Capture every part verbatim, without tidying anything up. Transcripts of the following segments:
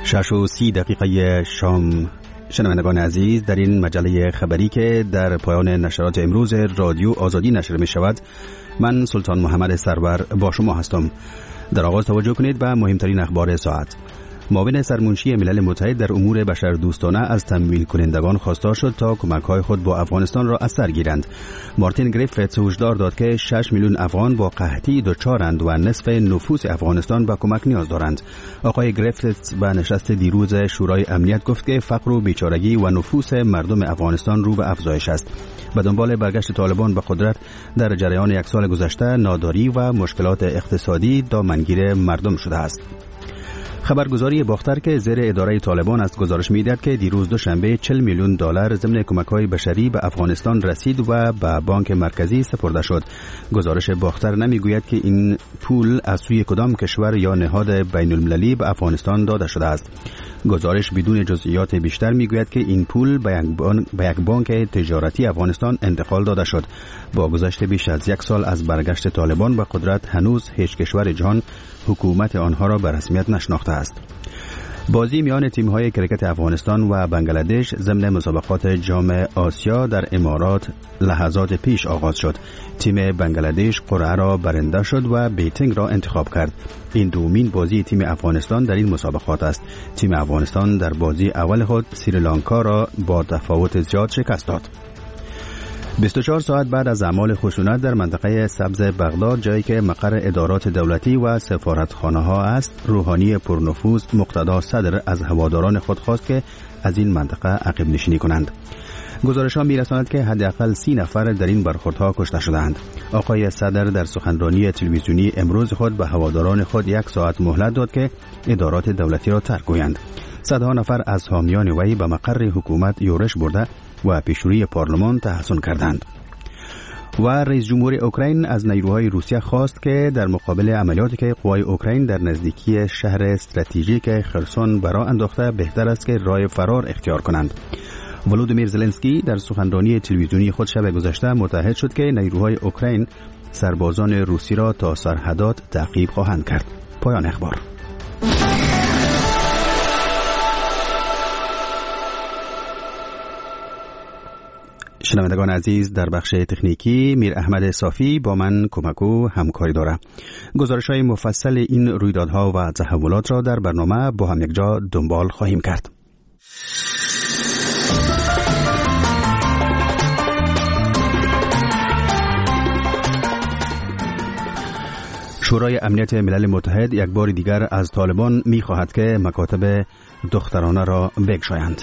شش و سی دقیقه شام. شنوندگان عزیز، در این مجله خبری که در پایان نشرات امروز رادیو آزادی نشر می شود، من سلطان محمد سرور با شما هستم. در آغاز توجه کنید به مهمترین اخبار ساعت. معاون سرمنشی ملل متحد در امور بشردوستانه از تمویل کنندگان خواستار شد تا کمک‌های خود با افغانستان را از سر گیرند. مارتین گریفیتس هشدار داد که شش میلیون افغان با قحطی دچارند و نصف نفوس افغانستان به کمک نیاز دارند. آقای گریفیتس به نشست دیروز شورای امنیت گفت که فقر و بیچارگی و نفوس مردم افغانستان رو به افزایش است. به دنبال برگشت طالبان به قدرت در جریان یک سال گذشته، ناداری و مشکلات اقتصادی دامنگیر مردم شده است. خبرگزاری باختر که زیر اداره طالبان است گزارش می‌دهد که دیروز دوشنبه چهل میلیون دلار ضمن کمک‌های بشری به افغانستان رسید و به بانک مرکزی سپرده شد. گزارش باختر نمی‌گوید که این پول از سوی کدام کشور یا نهاد بین‌المللی به افغانستان داده شده است. گزارش بدون جزئیات بیشتر می‌گوید که این پول به یک بانک, به یک بانک تجارتی افغانستان انتقال داده شد. با گذشت بیش از یک سال از برگشت طالبان به قدرت، هنوز هیچ کشور جهان حکومت آنها را به رسمیت نشناخته است. بازی میان تیم‌های کرکت افغانستان و بنگلادش ضمن مسابقات جام آسیا در امارات لحظات پیش آغاز شد. تیم بنگلادش قرعه را برنده شد و بیتینگ را انتخاب کرد. این دومین بازی تیم افغانستان در این مسابقات است. تیم افغانستان در بازی اول خود سریلانکا را با تفاوت زیاد شکست داد. بیست و چهار ساعت بعد از اعمال خشونت در منطقه سبز بغداد، جایی که مقر ادارات دولتی و سفارتخانه ها است، روحانی پرنفوذ مقتدا صدر از هواداران خود خواست که از این منطقه عقب نشینی کنند. گزارش ها می رساند که حداقل سی نفر در این برخوردها کشته شدند. آقای صدر در سخنرانی تلویزیونی امروز خود به هواداران خود یک ساعت مهلت داد که ادارات دولتی را ترک گویند. صدها نفر از حامیان وی به مقر حکومت یورش برده و پیشروی پارلمان تحصن کردند. و رئیس جمهور اوکراین از نیروهای روسیه خواست که در مقابل عملیاتی که قوای اوکراین در نزدیکی شهر استراتژیک خرسون برا انداخته، بهتر است که راه فرار اختیار کنند. ولودیمیر زلنسکی در سخنرانی تلویزیونی خود شب گذشته متعهد شد که نیروهای اوکراین سربازان روسی را تا سرحدات تعقیب خواهند کرد. پایان اخبار. شنوندگان عزیز، در بخش تکنیکی میر احمد صافی با من کمک و همکاری داره. گزارش‌های مفصل این رویدادها و تحولات را در برنامه با هم یکجا دنبال خواهیم کرد. شورای امنیت ملل متحد یک بار دیگر از طالبان می‌خواهد که مکاتب دخترانه را بگشایند.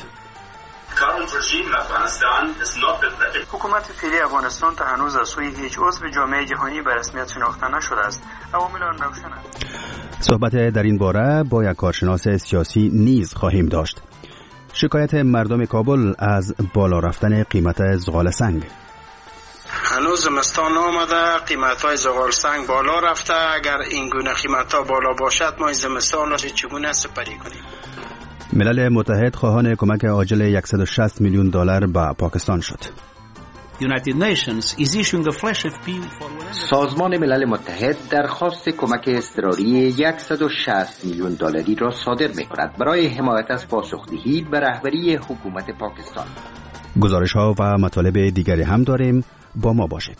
حکومت فعلی افغانستان تا هنوز از سوی هیچ عضو جامعه جهانی به رسمیت شناخته نشده است. عوامل آن روشن است. صحبت در این باره با یک کارشناس سیاسی نیز خواهیم داشت. شکایت مردم کابل از بالا رفتن قیمت زغال سنگ. هنوز زمستان آمده، قیمت‌های زغال سنگ بالا رفته. اگر این گونه قیمت‌ها بالا باشد، ما زمستان را چگونه سپری کنیم؟ ملل متحد خواهان کمک عاجل صد و شصت میلیون دلار به پاکستان شد. سازمان ملل متحد درخواست کمک اضطراری صد و شصت میلیون دلاری را صادر می‌کند برای حمایت از پاسخدهی به رهبری حکومت پاکستان. گزارش‌ها و مطالب دیگری هم داریم، با ما باشید.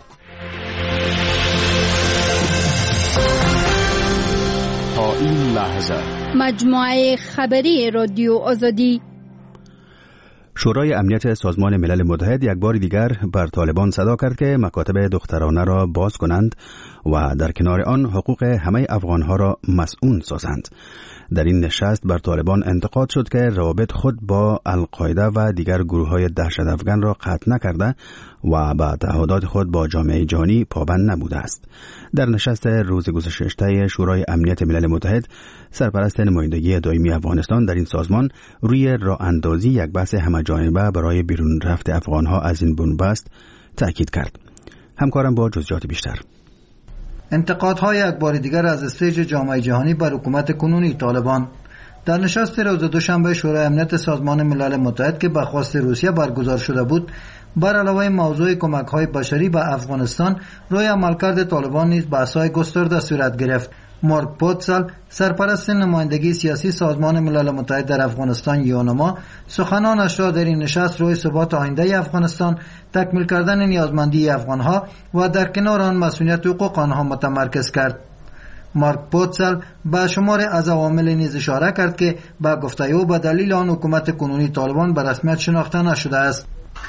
تا این لحظه مجموعه خبری رادیو آزادی. شورای امنیت سازمان ملل متحد یک بار دیگر بر طالبان صدا کرد که مکاتب دخترانه را باز کنند و در کنار آن حقوق همه افغانها را مسئول سازند. در این نشست بر طالبان انتقاد شد که روابط خود با القاعده و دیگر گروه‌های دهشت افغان را قطع نکرده و به تعهدات خود با جامعه جهانی پابند نبوده است. در نشست روز گذشته شورای امنیت ملل متحد، سرپرست نمایندگی دائمی افغانستان در این سازمان روی راه اندازی یک بحث همه‌جانبه برای بیرون رفت افغانها از این بنبست تاکید کرد. همکارم با جزئیات بیشتر. انتقادهای یک بار دیگر از استیج جامعه جهانی بر حکومت کنونی طالبان. در نشست روز دوشنبه شورای امنیت سازمان ملل متحد که به خواست روسیه برگزار شده بود، بر علاوه موضوع کمک‌های بشری به افغانستان، روی عملکرد طالبان نیز بحث‌های گسترده صورت گرفت. مارک پوتسل سرپرست نمایندگی سیاسی سازمان ملل متحد در افغانستان یونما سخنانش را در این نشست روی ثبات آینده افغانستان، تکمیل کردن نیازمندی افغانها و در کنار آن مسئولیت حقوق آنها متمرکز کرد. مارک پوتسل به شمار از عوامل نیز اشاره کرد که به گفته او به دلیل آن حکومت کنونی طالبان به رسمیت شناخته نشده است.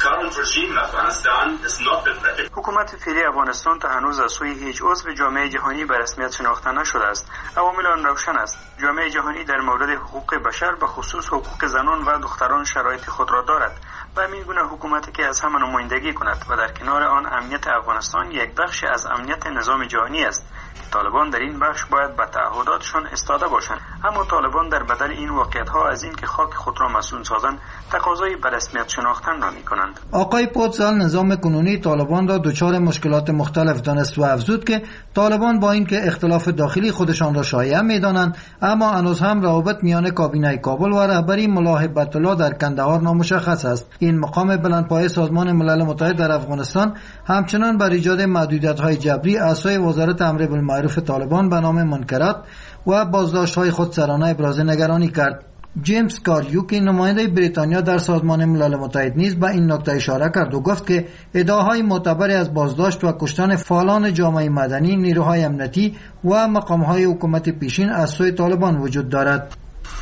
حکومت فعلی افغانستان تا هنوز از سوی هیچ عضو جامعه جهانی به رسمیت شناخته نشده است. عوامل آن روشن است. جامعه جهانی در مورد حقوق بشر به خصوص حقوق زنان و دختران شرایط خود را دارد. به همین گونه حکومتی که از همه نمایندگی کند و در کنار آن امنیت افغانستان یک بخش از امنیت نظام جهانی است. طالبان در این بخش باید به تعهداتشان استاده باشند، اما طالبان در بدل این واقعیت‌ها از این که خاک خود را مسئول سازند تقاضای به رسمیت شناختن را می‌کنند. آقای پوتسل نظام کنونی طالبان را دچار مشکلات مختلف دانست و افزود که طالبان با اینکه اختلاف داخلی خودشان را شایع می‌دانند، اما هنوز هم روابط میان کابینه کابل و رهبری ملا هیبت الله در کندهار نامشخص است. این مقام بلندپایه سازمان ملل متحد در افغانستان همچنان بر ایجاد محدودیت‌های جبری اسای وزارت امر بالمعروف طالبان به نام منکرات و بازداشت‌های خودسرانه ابراز نگرانی کرد. جیمز کاریوکی نماینده بریتانیا در سازمان ملل متحد نیز به این نکته اشاره کرد و گفت که ادعاهای معتبری از بازداشت و کشتن فعالان جامعه مدنی، نیروهای امنیتی و مقام‌های حکومت پیشین از سوی طالبان وجود دارد.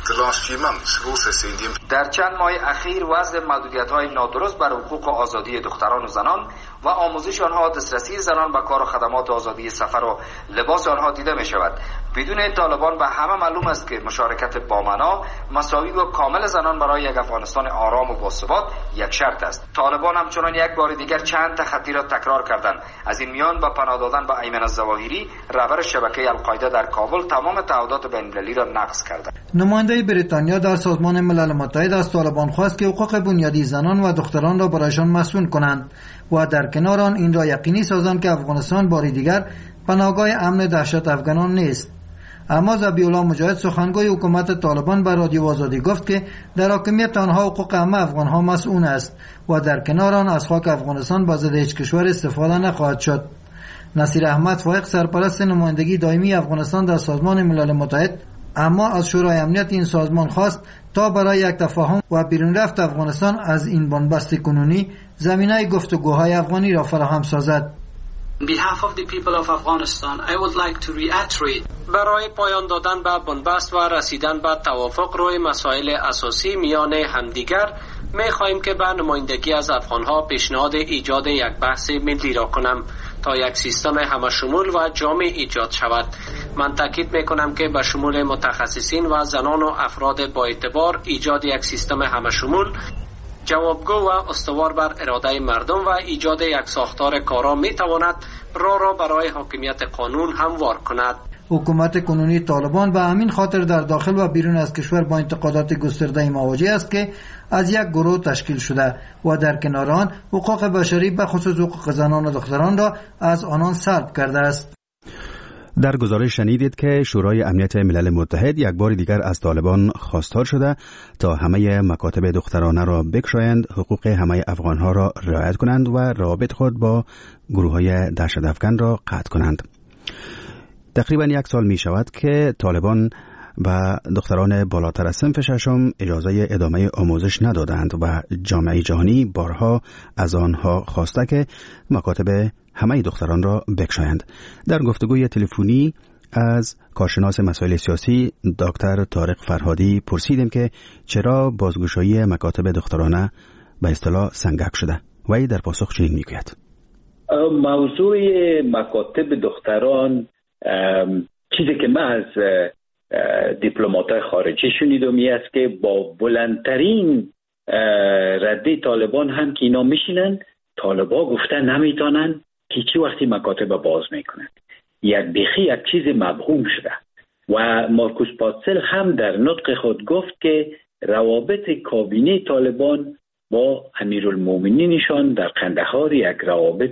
در چند ماه اخیر وضع محدودیت‌های نادرست بر حقوق و آزادی دختران و زنان و آموزش آنها، دسترسی زنان به کار و خدمات آزادی سفر و لباس آنها دیده می شود. بدون طالبان به همه معلوم است که مشارکت بامعنا، مساوی و کامل زنان برای یک افغانستان آرام و باثبات یک شرط است. طالبان همچنان یک بار دیگر چند تخطی را تکرار کردند. از این میان با پناه دادن به ایمن الظواهری، رهبر شبکه القاعده در کابل، تمام تعهدات بین‌المللی را نقض کردند. نماینده بریتانیا در سازمان ملل متحد از طالبان خواست که حقوق بنیادی زنان و دختران را برایشان مسئول کنند و در کنار آن این را یقینی سازند که افغانستان باری دیگر پناهگاه امن دهشت افغانان نیست. اما ذبیح الله مجاهد سخنگوی حکومت طالبان به رادیو آزادی گفت که در حاکمیت آنها حقوق همه افغانها مسئول است و در کنار آن از خاک افغانستان با ضد هیچ کشور استفاده نخواهد شد. نصیر احمد فائق سرپرست نمایندگی دائمی افغانستان در سازمان ملل متحد اما از شورای امنیت این سازمان خواست تا برای یک تفاهم و بیرون رفت افغانستان از این بنبست کنونی زمینه گفتگوهای افغانی را فراهم سازد. On behalf of the people of Afghanistan, I would like to reiterate برای پایان دادن به بنبست و رسیدن به توافق روی مسائل اساسی میان همدیگر می خواهیم که به نمایندگی از افغانها پیشنهاد ایجاد یک بحث ملی را کنم تا یک سیستم همشمول و جامع ایجاد شود. من تاکید می کنم که به شمول متخصصین و زنان و افراد با اعتبار ایجاد یک سیستم همشمول جوابگو و استوار بر اراده مردم و ایجاد یک ساختار کارا می تواند راه را برای حاکمیت قانون هموار کند. حکومت کنونی طالبان به همین خاطر در داخل و بیرون از کشور با انتقادات گسترده مواجه است که از یک گروه تشکیل شده و در کنار آن حقوق بشری به خصوص حقوق زنان و دختران را از آنان سلب کرده است. در گزارش شنیدید که شورای امنیت ملل متحد یک بار دیگر از طالبان خواستار شده تا همه مکاتب دخترانه را بکشایند، حقوق همه افغانها را رعایت کنند و روابط خود با گروه‌های دهشت افکن را قطع کنند. تقریبا یک سال می شود که طالبان و دختران بالاتر از صنف ششم اجازه ادامه آموزش ندادند و جامعه جهانی بارها از آنها خواسته که مکاتب همه دختران را بکشایند. در گفتگوی تلفنی از کارشناس مسائل سیاسی دکتر طارق فرهادی پرسیدیم که چرا بازگشایی مکاتب دخترانه به اصطلاح سنگک شده. وی در پاسخ چنین میگوید: موضوع مکاتب دختران چیزی که من از دیپلمات‌های خارجی شنیدم این است که با بلندترین رده طالبان هم که اینا میشینن، طالبا گفتن نمیتونن که چی وقتی مکاتب باز میکنن. یک بیخی یک چیز مبهوم شده و مارکوس پاتسل هم در نطق خود گفت که روابط کابینه طالبان با امیرالمومنینشان در قندهار یک روابط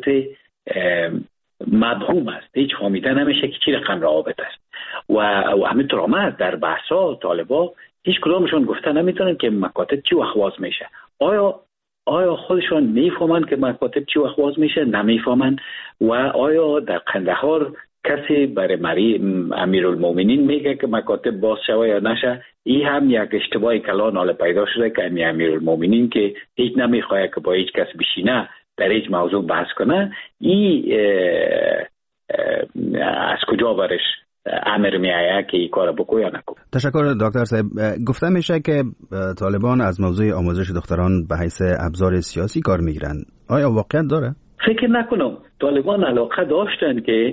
مبهوم است، هیچ فهمیده نمیشه که چی رقم روابط است و همینطور آمد در بحثا طالبا هیچ کدامشون گفته نمیتونن که مکاتب چی وقت باز میشه. آیا آیا خودشون میفهمن که مکاتب چی وقت باز میشه؟ نمیفهمن. و آیا در قندهار کسی برای امیرالمومنین میگه که مکاتب باز شوه یا نشه، این هم یک اشتباه کلان حالا پیدا شده که امیرالمومنین که هیچ نمیخواه که با هیچ کس بشینه در هیچ موضوع بحث کنه، این از کجا برش امر میآید که این کار بکنه یا نکنه. تشکر دکتر صاحب. گفته میشه که طالبان از موضوع آموزش دختران به حیث ابزار سیاسی کار میگیرن. آیا واقعیت داره؟ فکر نکنم. طالبان علاقه داشتن که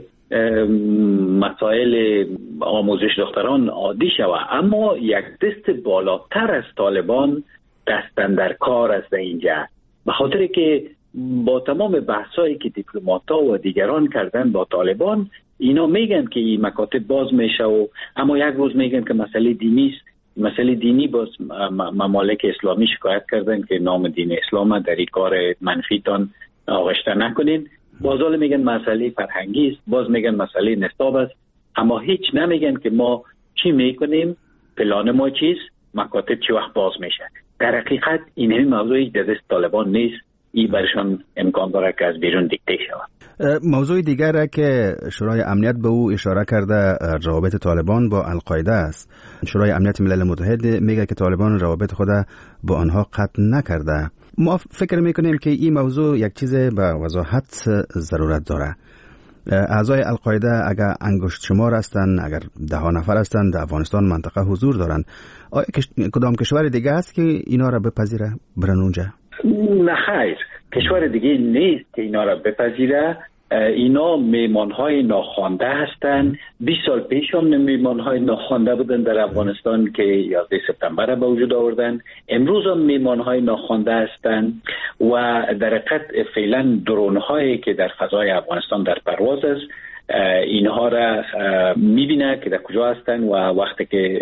مسائل آموزش دختران عادی شود، اما یک دست بالاتر از طالبان دستن در کار است اینجا، به خاطر که با تمام بحثایی که دیپلمات‌ها و دیگران کردن با طالبان، اینا میگن که این مکاتب باز میشه و اما یک روز میگن که مسئله دینی است. مسئله دینی باز ممالک اسلامی شکایت کردن که نام دین اسلام در این کار منفیتان آغشته نکنین. باز حالا میگن مسئله فرهنگی است، باز میگن مسئله نصاب است، اما هیچ نمیگن که ما چی میکنیم، پلان ما چیست، مکاتب چی وقت باز میشه. در حقیقت این همین موضوعی در دست طالبان نیست، این برشان امکان داره که از بیرون دیکته شود. موضوع دیگر که شورای امنیت به او اشاره کرده روابط طالبان با القاعده است. شورای امنیت ملل متحد میگه که طالبان روابط خود با آنها قطع نکرده. ما فکر میکنیم که این موضوع یک چیز به وضاحت ضرورت داره. اعضای القاعده اگر انگشت شمار هستند، اگر ده ها نفر هستند، در افغانستان منطقه حضور دارند، آیا کدام کشور دیگه است که اینا را بپذیره برن اونجا؟ نه خیر، کشور دیگه نیست که اینا را بپذیره. اینا میمانهای ناخوانده هستند. بیست سال پیش هم میمانهای ناخوانده بودن در افغانستان که یازده سپتامبر به وجود آوردن. امروز هم میمانهای ناخوانده هستند و در حقیقت فعلا درونهایی که در فضای افغانستان در پرواز است، اینها را میبینه که در کجا هستند و وقتی که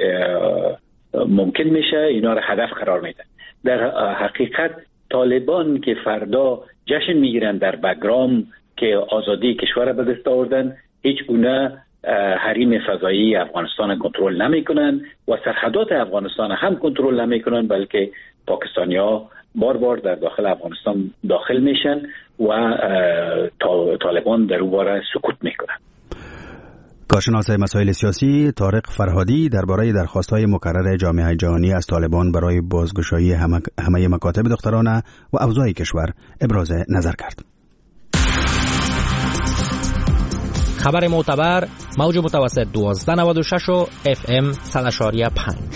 ممکن میشه اینا را هدف قرار میدن. در حقیقت طالبان که فردا جشن میگیرن در بگرام که آزادی کشور به دست آوردن، هیچ گونه حریم فضایی افغانستان کنترل نمیکنن و سرحدات افغانستان هم کنترل نمیکنن، بلکه پاکستانی‌ها بار بار در داخل افغانستان داخل میشن و طالبان در اون باره سکوت میکنن. کارشناس مسائل سیاسی طارق فرهادی درباره درخواست‌های مکرر جامعه جهانی از طالبان برای بازگشایی همه مکاتب دختران و اوضاع کشور ابراز نظر کرد. خبر معتبر، موج متوسط دوازده نود و شش و اف ام صد و پنج.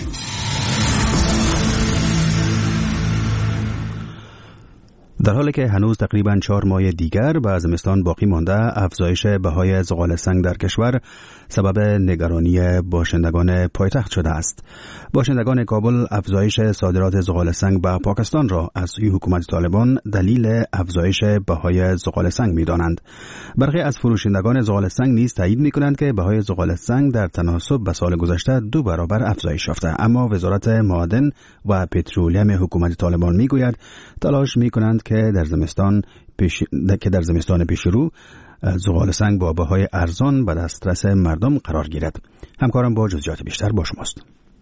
در حالی که هنوز تقریباً چهار ماه دیگر به زمستان باقی مانده، افزایش بهای زغال سنگ در کشور سبب نگرانی باشندگان پایتخت شده است. باشندگان کابل افزایش صادرات زغال سنگ به پاکستان را از سوی حکومت طالبان دلیل افزایش بهای زغال سنگ می‌دانند. برخی از فروشندگان زغال سنگ نیز تایید می‌کنند که بهای زغال سنگ در تناسب به سال گذشته دو برابر افزایش یافته، اما وزارت معادن و پترولیم حکومت طالبان می‌گوید تلاش می‌کنند که در زمستان پیش که در زمستان پیش رو زغال سنگ با بهای ارزان به دسترس مردم قرار گیرد. همکارم با جزئیات بیشتر با شماست.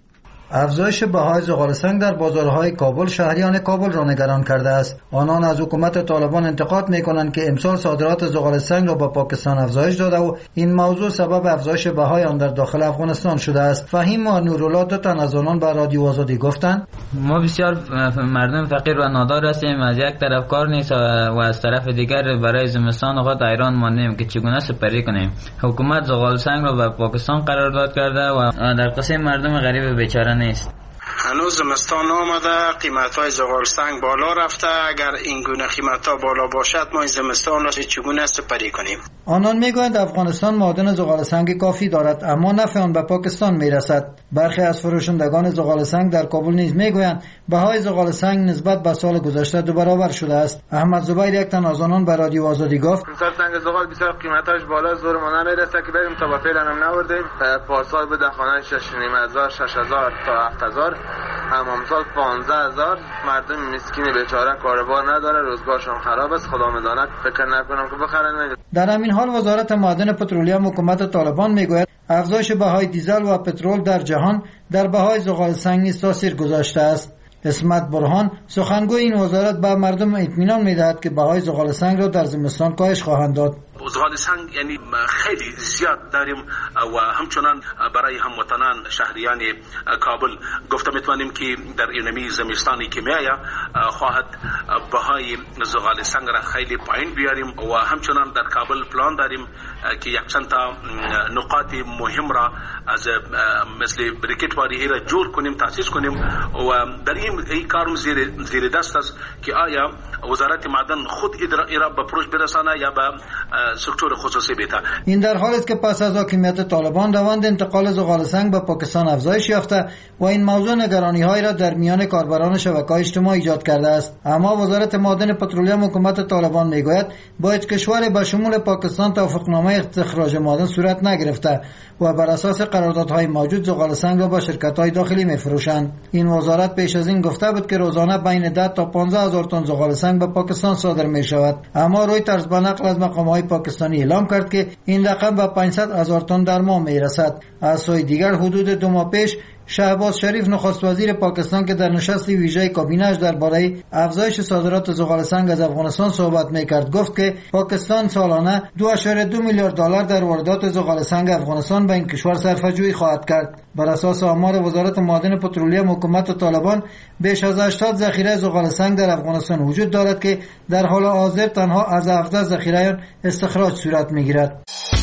افزایش بهای زغال سنگ در بازارهای کابل شهریان کابل را نگران کرده است. آنان از حکومت طالبان انتقاد می‌کنند که امسال صادرات زغال سنگ را به پاکستان افزایش داده و این موضوع سبب افزایش بهای آن در داخل افغانستان شده است. فهیم و نورالله دو تن از آنان به رادیو آزادی گفتند ما بسیار مردم فقیر و نادار هستیم، از یک طرف کار نیست و از طرف دیگر برای زمستان خود حیران ماندیم که چگونه سپری کنیم. حکومت زغال سنگ را به پاکستان قرارداد کرده و در قسم مردم غریب بیچاره نیست. هنوز زمستان آمده، قیمت های زغال سنگ بالا رفته. اگر این گونه قیمت ها بالا باشد ما این زمستان را چگونه سپری کنیم؟ آنان میگویند افغانستان معادن زغال سنگ کافی دارد اما نفع آن به پاکستان میرسد. برخی از فروشندگان زغال سنگ در کابل نیز میگویند بهای زغال سنگ نسبت به سال گذشته دو برابر شده است. احمد زبیر یک تن از آنان به رادیو آزادی گفت سنگ زغال بسیار قیمتاش بالا، زور ما نمیرسه که بریم تا با فعلا هم نوردیم. پارسال به خانه شش و نیم هزار شش هزار تا هفت هزار، همامسال پانزده هزار. مردم مسکین بیچاره کاروبار نداره، روزگارشون خراب است. خدا میداند، فکر نکنم که بخرن. در همین حال وزارت معادن پترولیم حکومت طالبان میگوید افزایش بهای دیزل و پترول در جهان در بهای زغال سنگ نیز تاثیر گذاشته است. اسمت برهان سخنگوی این وزارت به مردم اطمینان میدهد که بهای زغال سنگ را در زمستان کاهش خواهند داد. زغال سنگ یعنی خیلی زیاد داریم و همچنان برای هموطنان شهریان کابل گفته میتونیم که در اینمی زمستانی که میایه خواهد بهای زغال سنگ را خیلی پایین بیاریم و همچنان در کابل پلان داریم که یک چند تا نقاط مهم را از مثل بریکت واری را جور کنیم، تاسیس کنیم و در این ای کارم زیر زیر دست است که آیا وزارت معدن خود ایرا به پروژه برسانه یا به سکتور خصوصی بیتا. این در حالی است که پس از حاکمیت طالبان روند انتقال زغال سنگ به پاکستان افزایش یافته و این موضوع نگرانی‌های را در میان کاربران شبکه‌های اجتماعی ایجاد کرده است. اما وزارت معدن پترولیوم حکومت طالبان میگوید با هیچ کشور به شمول پاکستان توافقنامه استخراج معدن صورت نگرفته و بر اساس قراردادهای موجود زغال سنگ را با شرکت‌های داخلی می‌فروشند. این وزارت پیش از این گفته بود که روزانه بین ده تا پانزده هزار تن زغال سنگ به پاکستان صادر می‌شود. اما رویترز به نقل از مقام‌های پاکستانی اعلام کرد که این رقم به پانصد هزار تن در ماه می‌رسد. از سوی دیگر حدود دو ماه پیش شهباز شریف نخست وزیر پاکستان که در نشست ویژه کابینه‌اش درباره افزایش صادرات زغال سنگ از افغانستان صحبت می‌کرد گفت که پاکستان سالانه دو ممیز دو میلیارد دلار در واردات زغال سنگ افغانستان به این کشور صرفه‌جویی خواهد کرد. بر اساس آمار وزارت معدن پترولیوم حکومت طالبان بیش از هشتاد ذخیره زغال سنگ در افغانستان وجود دارد که در حال حاضر تنها از هفده ذخیره استخراج صورت می‌گیرد.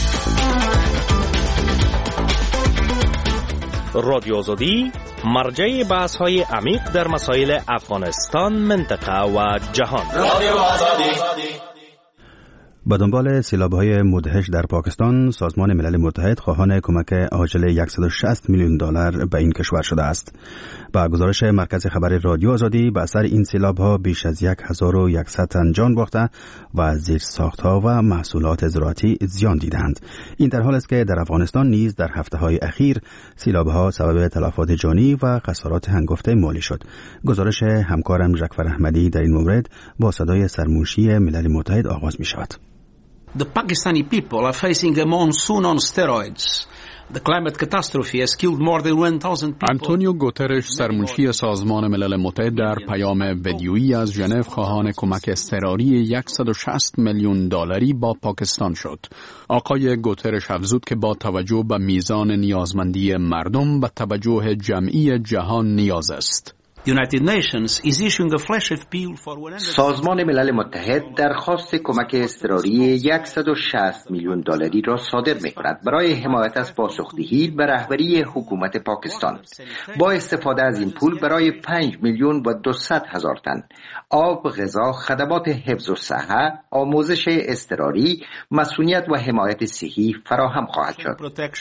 رادیو آزادی مرجع بحث های عمیق در مسائل افغانستان، منطقه و جهان. رادیو آزادی. به دنبال سیلاب‌های مدهش در پاکستان، سازمان ملل متحد خواهان کمک عاجل صد و شصت میلیون دلار به این کشور شده است. با گزارش مرکز خبر رادیو آزادی، به اثر این سیلاب‌ها بیش از هزار و صد تن جان باخته و زیرساخت‌ها و محصولات زراعتی زیان دیدند. این در حالی است که در افغانستان نیز در هفته‌های اخیر سیلاب‌ها سبب تلفات جانی و خسارات هنگفته مالی شد. گزارش همکارم جعفر احمدی در این مورد با صدای سرمنشی ملل متحد آغاز می‌شود. The Pakistani people are facing a monsoon on steroids. The climate catastrophe has killed more than one thousand people. آنتونیو گوترش سرمنشی سازمان ملل متحد در پیام ویدیویی از ژنو خواهان کمک اضطراری صد و شصت میلیون دلاری با پاکستان شد. آقای گوترش افزود که با توجه به میزان نیازمندی مردم و توجه جمعی جهان نیاز است. سازمان ملل متحد درخواست کمک اضطراری صد و شصت میلیون دلاری را صادر می‌کند برای حمایت از پاسخدهی به رهبری حکومت پاکستان با استفاده از این پول برای پنج میلیون و دویست هزار تن آب، غذا، خدمات حفظ الصحه، آموزش اضطراری، مسئولیت و حمایت صحی فراهم خواهد شد.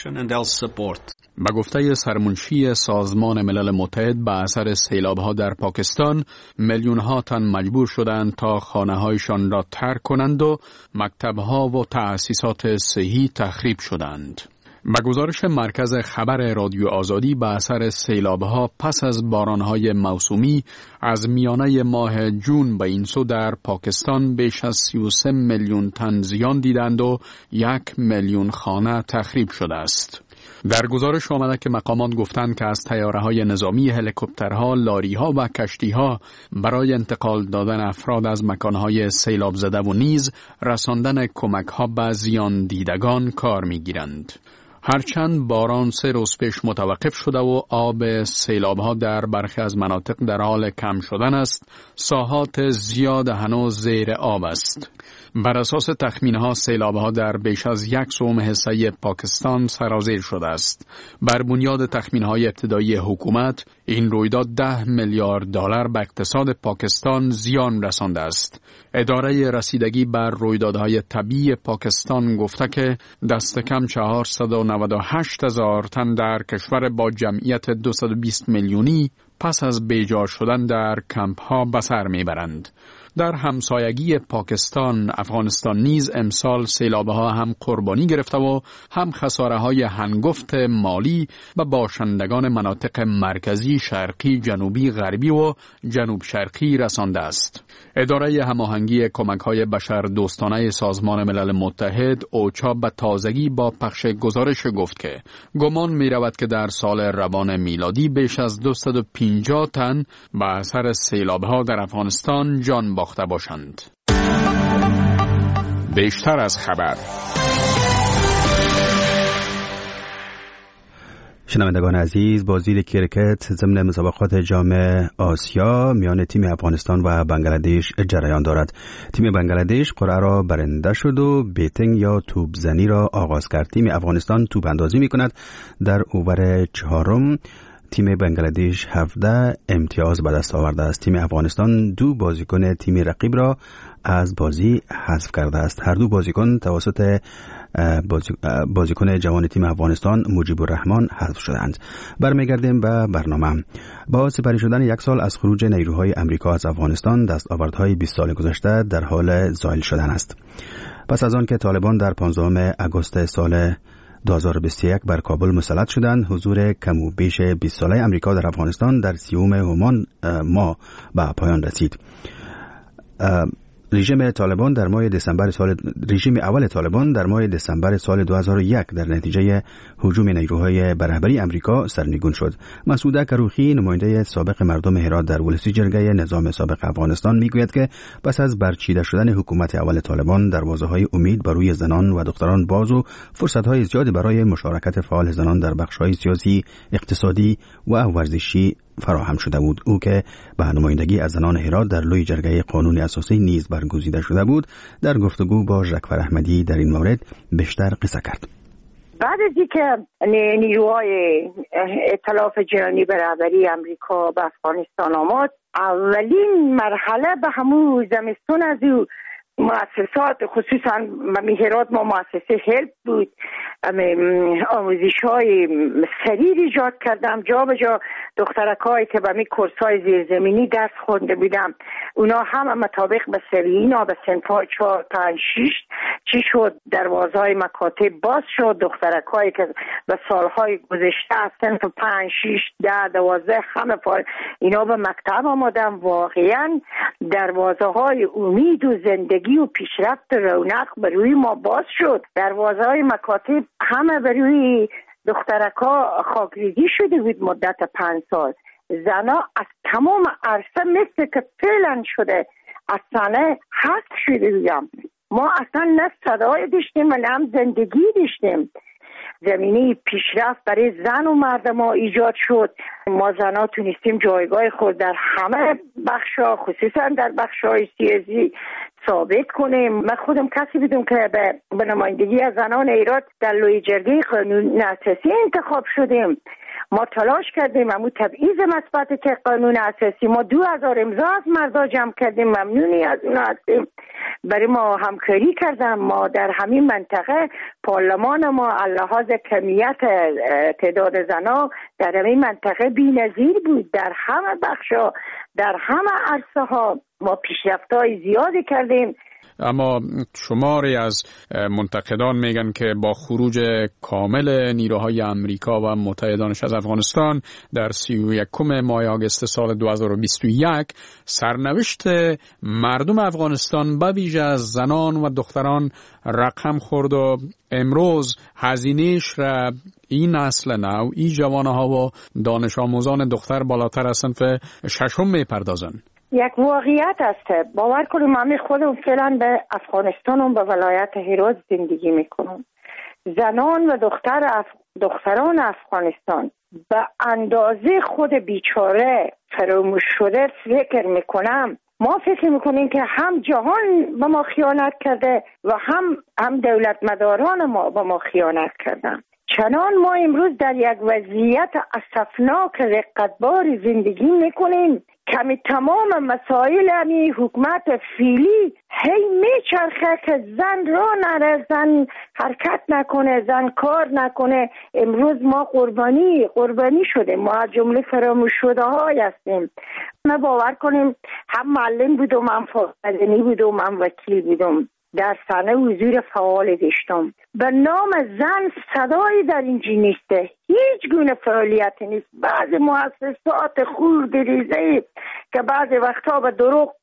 به گفته سرمنشی سازمان ملل متحد، به اثر سیلاب‌ها در پاکستان میلیون‌ها تن مجبور شدند تا خانه‌هایشان را ترک کنند و مکتب‌ها و تأسیسات صحی تخریب شدند. به گزارش مرکز خبر رادیو آزادی، به اثر سیلاب‌ها پس از باران‌های موسومی از میانه ماه جون به این سو در پاکستان بیش از سی و سه میلیون تن زیان دیدند و یک میلیون خانه تخریب شده است. در گزارش آمده که مقامات گفتند که از طیاره‌های نظامی، هلیکوپترها، لاری‌ها و کشتی‌ها برای انتقال دادن افراد از مکان‌های سیلاب زده و نیز رساندن کمک‌ها به زیان دیدگان کار می‌گیرند. هرچند باران سه روز پیش متوقف شده و آب سیلاب‌ها در برخی از مناطق در حال کم شدن است، ساحات زیاد هنوز زیر آب است. بر اساس تخمین‌ها سیلاب‌ها در بیش از یک سوم حصه پاکستان سرازیر شده است. بر بنیاد تخمین‌های ابتدایی حکومت، این رویداد ده میلیارد دلار به اقتصاد پاکستان زیان رسانده است. اداره رسیدگی بر رویدادهای طبیعی پاکستان گفته که دست کم چهارصد و نود و هشت هزار تن در کشور با جمعیت دویست و بیست میلیونی پس از بیجار شدن در کمپ‌ها به سر میبرند. در همسایگی پاکستان، افغانستان نیز امسال سیلاب‌ها هم قربانی گرفته و هم خساره‌های هنگفت مالی به باشندگان مناطق مرکزی، شرقی، جنوبی، غربی و جنوب شرقی رسانده است. اداره هماهنگی کمک‌های بشردوستانه سازمان ملل متحد اوچا به تازگی با پخش گزارش گفت که گمان می‌رود که در سال روان میلادی بیش از دویست و پنجاه تن به اثر سیلاب‌ها در افغانستان جان باخته باشند. بیشتر از خبر. شنوندگان عزیز، بازی کریکت ضمن مسابقات جام آسیا میان تیم افغانستان و بنگلادش جریان دارد. تیم بنگلادش قرعه را برنده شد و بیتینگ یا توپ زنی را آغاز کرد. تیم افغانستان توپ اندازی می کند. در اوور چهارم تیم بنگلادش هفده امتیاز به دست آورده است. تیم افغانستان دو بازیکن تیم رقیب را از بازی حذف کرده است. هر دو بازیکن توسط بازیکن جوان تیم افغانستان مجیب الرحمن حذف شدند. برمیگردیم به برنامه. با سپری شدن یک سال از خروج نیروهای امریکا از افغانستان، دستاوردهای بیست سال گذشته در حال زائل شدن است. پس از آن که طالبان در پانزدهم آگوست سال دو هزار و بیست و یک بر کابل مسلط شدند، حضور کم و بیش بیست ساله امریکا در افغانستان در سیوم همان ماه به پایان رسید. رژیم طالبان در ماه دسامبر سال رژیم اول طالبان در ماه دسامبر سال دو هزار و یک در نتیجه هجوم نیروهای برهبری امریکا سرنگون شد. مسعود کروخی، نماینده سابق مردم هرات در ولسی جرگه نظام سابق افغانستان، میگوید که پس از برچیده شدن حکومت اول طالبان، دروازه‌های امید بر روی زنان و دختران باز و فرصت‌های زیادی برای مشارکت فعال زنان در بخش‌های سیاسی، اقتصادی و ورزشی فراهم شده بود. او که به نمایندگی از زنان هرات در لوی جرگه قانون اساسی نیز برگزیده شده بود، در گفتگو با ژکفر احمدی در این مورد بیشتر قصه کرد. بعد از اینکه نیروهای ائتلاف جهانی برابری امریکا به افغانستان آمد، اولین مرحله به همون زمستون از او مؤسسات، خصوصا مهرات ما مؤسسه هلپ بود، آموزش های سریع ایجاد کردم. جا به جا دخترکایی که به می کورس های زیرزمینی درس خونده بودم، اونا هم مطابق به سریعینا به سنفای چهار پنج شیش چی شد، دروازه های مکاتب باز شد. دخترکایی که به سالهای گذشته از سنف پنج شیش ده دوازده همه پار اینا به مکتب آمدن. واقعا دروازه های امید و زندگی و پیشرفت رونق بر روی ما باز شد. دروازه های مکاتب همه بر روی دخترکا خاکریزی شده بود مدت پنج سال. زنا از تمام عرصه مثل که فعلا شده از سنه حذف شده بودم. ما اصلا نه صدای داشتیم و نه زندگی داشتیم. زمینه پیشرفت برای زن و مرد ما ایجاد شد. ما زنها تونستیم جایگاه خود در همه بخشا، خصوصا در بخشای سیاسی ثابت کنیم. من خودم کسی بودم که به نمایندگی از زنان ایران در لوی جرگه قانون اساسی انتخاب شدیم. ما تلاش کردیم همون تبعیض مثبت که قانون اساسی ما دو هزار امضا از مردا جمع کردیم، ممنونی از اون هستیم. برای ما همکاری کردم. ما در همین منطقه پارلمان ما لحاظ کمیت تعداد زنا در همین منطقه بی‌نظیر بود. در همه بخشا، در همه عرصه ها ما پیشرفت‌های زیادی کردیم. اما شماری از منتقدان میگن که با خروج کامل نیروهای امریکا و متحدانش از افغانستان در سی و یکم ماه آگوست سال دو هزار و بیست و یک، سرنوشت مردم افغانستان به ویژه از زنان و دختران رقم خورد و امروز هزینه‌اش را این نسل نو، این جوانها و دانش آموزان دختر بالاتر از صنف ششم میپردازند. یک واقعیت است. باور کنیم من خودم فعلا به افغانستان و به ولایت هرات زندگی میکنم. زنان و دختر اف... دختران افغانستان به اندازه خود بیچاره فراموش شده فکر میکنم. ما فکر میکنیم که هم جهان به ما خیانت کرده و هم هم دولت مداران ما به ما خیانت کردن. چنان ما امروز در یک وضعیت اسفناک رقتبار زندگی میکنیم. کمی تمام مسائل همی حکومت فیلی هی میچرخه که زن را نره، زن حرکت نکنه، زن کار نکنه. امروز ما قربانی قربانی شده، ما از جمله فراموش شده های هستیم. ما باور کنیم هم معلم بودم، هم فاضلی بودم، هم وکیل بودم، در صحنه حضور فعال داشتم. به نام زن صدایی در اینجا نیسته، هیچ گونه فعالیتی نیست. بعض مؤسسات خورد ریزه که بعض وقتا به دروغ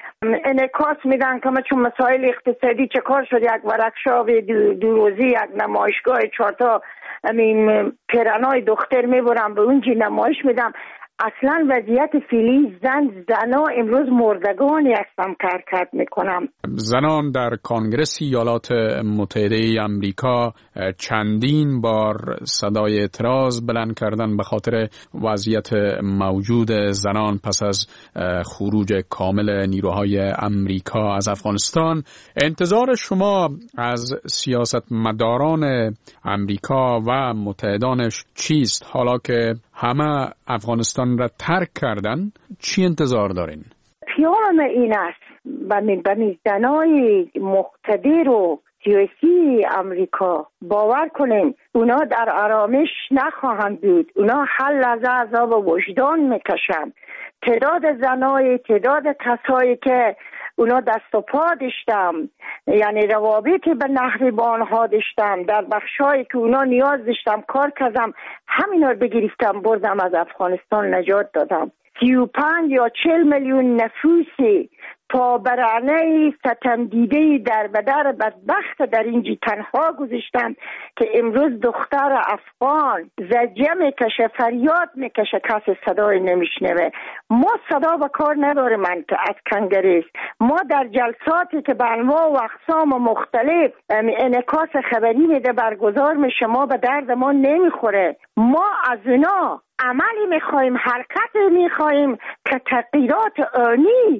انعکاس میدن که ما چون مسائل اقتصادی چه کار شد، یک ورکشاپ دو, دو روزی، یک نمایشگاه چهارتا همین پیرنای دختر میبرم به اونجی نمایش میدم. اصلا وضعیت فعلی زن زنا امروز مردگانی هستم که حرکت میکنم. زنان در کانگرس ایالات متحده امریکا چندین بار صدای اعتراض بلند کردن به خاطر وضعیت موجود زنان پس از خروج کامل نیروهای امریکا از افغانستان. انتظار شما از سیاستمداران امریکا و متحدانش چیست؟ حالا که همه افغانستان را ترک کردن، چی انتظار دارین؟ پیام این است به زنای مقتدر و سیاسی امریکا، باور کنیم اونا در آرامش نخواهند بود. اونا هر لحظه عذاب وجدان میکشند. تعداد زنای، تعداد کسایی که اونا دست و پا داشتم، یعنی روابطی به نحوی با آنها داشتم، در بخشایی که اونا نیاز داشتم کار کردم، همینا رو بگرفتم بردم از افغانستان نجات دادم. سی و پنج یا چل میلیون نفوسی تا برانه ستم دیده در بدر بدبخت در اینجی تنها گذاشتم که امروز دختر افغان زجه میکشه، فریاد میکشه، کسی صدای نمیشنوه. ما صدا و کار نداره من که از کنگرس. ما در جلساتی که به انواع و اقسام و مختلف انعکاس خبری میده برگزار میشه، ما به درد ما نمیخوره. ما از اینا عملی میخوایم، حرکت میخوایم که تغییرات آنی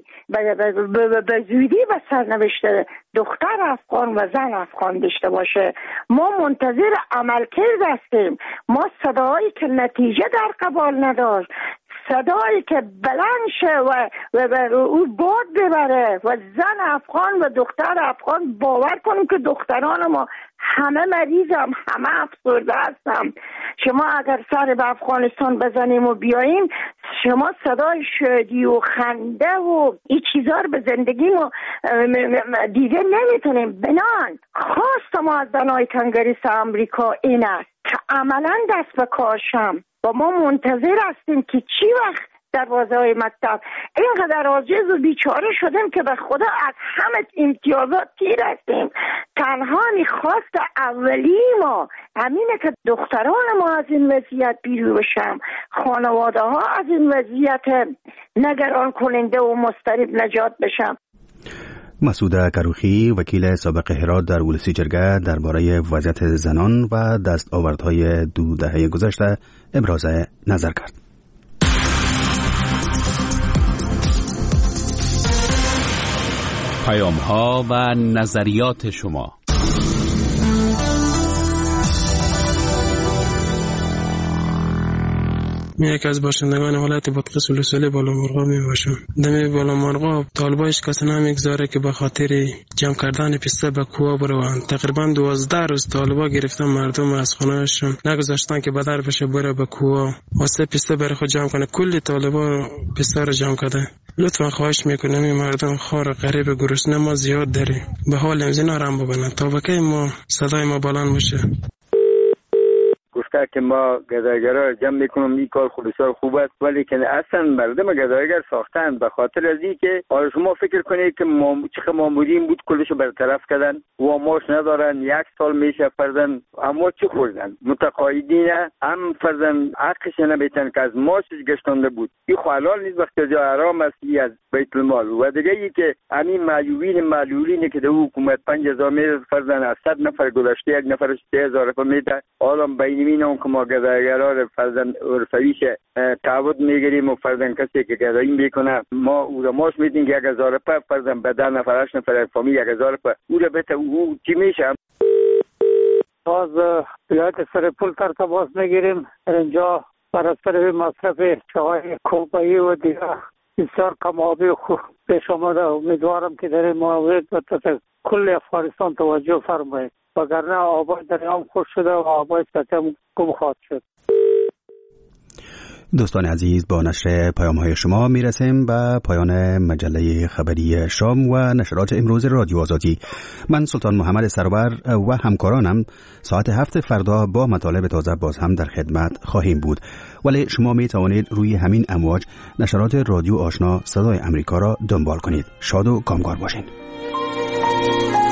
به زودی به سرنوشت دختر افغان و زن افغان داشته باشه. ما منتظر عملکرد هستیم. ما صدایی که نتیجه در قبال نداشت، صدایی که بلند شه و, و, و او باد ببره و زن افغان و دختر افغان، باور کنیم که دختران ما همه مریضم، همه افسرده هستم. شما اگر سر به افغانستان بزنیم و بیاییم، شما صدای شادی و خنده و این چیزا رو به زندگی ما دیگه نمیتونیم. بنان خواست ما از زنای کنگرس امریکا این است که عملا دست به کار شم و ما منتظر هستیم که چی وقت دروازه های مکتب. اینقدر عاجز و بیچاره شدیم که به خدا از همه امتیازات تیر هستیم. تنها میخواست اولی ما همینه که دختران ما از این وضعیت بیرون بشن، خانواده ها از این وضعیت نگران کننده و مضطرب نجات بشن. مسعود کروخی، وکیل سابق هرات در ولسی جرگه، درباره وضعیت زنان و دستاوردهای دو دهه گذشته ابراز نظر کرد. پیام‌ها و نظریات شما. من یک از باشندگان ولایت بادغیس ولسوالی بالامرغاب می باشم. دم بالامرغاب طالبایش کسی نمیگذاره که به خاطر جمع کردن پسته به کوه بروند. تقریبا دوازده روز طالبا گرفتن مردم از خانه‌شون، نگذاشتن که بدر بشه بره به کوه واسه پسته بره خود جمع کنه. کلی طالبا پسته رو جمع کرده. لطفا خواهش میکنم این مردم خار غریب گرسنه ما زیاد داریم، به حال امزینا رم ببینن تا بکی ما صدای ما بلند باشه. گفته که ما گدایگرا جمع میکنم، این کار خودسار خوب است، ولی که اصلا مردم گدایگر ساختن به خاطر از این که آره شما فکر کنید که ما چه مامورین بود کلشو برطرف کردن و ماش ندارن، یک سال میشه فرزن اما چی خوردن متقاعدین هم فرزن حقش نمیتن که از ماش گشتنده بود. این حلال نیست وقتی جا حرام است از بیت المال. و دیگه ای که همین معیوبین معلولینی که در حکومت پنج هزار میره فرزن از صد نفر گذشته یک نفرش سه هزار میده، حالا بین اون که ما گدایگرا فرزن عرفویش تعهد میگیریم و فرزن کسی که گدایی میکنه ما او را ماش میدیم یک هزار پا فرزن به ده نفر هشت نفر فامیل یک هزار پا او را بهت او چی میشه. باز ولایت سرپول تر تماس میگیریم. اینجا بر اثر مصرف چای کوبایی و دیگه بسیار کمابی خوب پیش آمده. امیدوارم که در این مورد به کل افغانستان توجه فرمایید، وگرنه آبای دریام خوش شده و آبای سطح هم گم خواهد شد. دوستان عزیز، با نشر پیام های شما میرسیم به پایان مجله خبری شام و نشرات امروز رادیو آزادی. من سلطان محمد سرور و همکارانم ساعت هفت فردا با مطالب تازه باز هم در خدمت خواهیم بود، ولی شما می توانید روی همین امواج نشرات رادیو آشنا صدای امریکا را دنبال کنید. شاد و کامگار باشید.